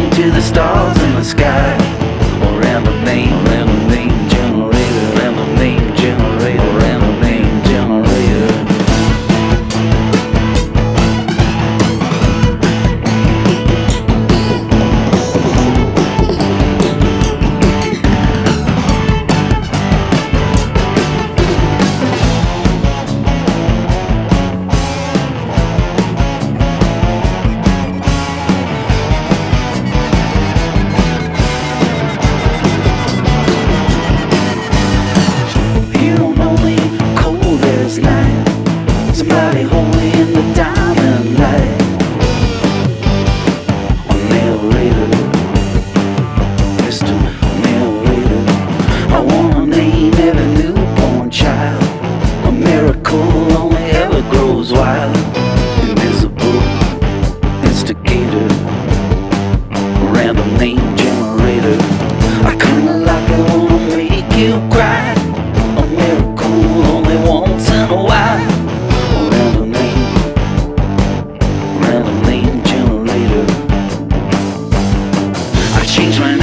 to the stars in the sky. Random name generator, random name generator, random name generator. Somebody hold me in the diamond light. Narrator, Mr. Narrator, I wanna name every newborn child. A miracle only ever grows wild. Invisible instigator, random name generator. I kinda like it, wanna make you cry. A miracle only once in a while. Random name generator. I changed my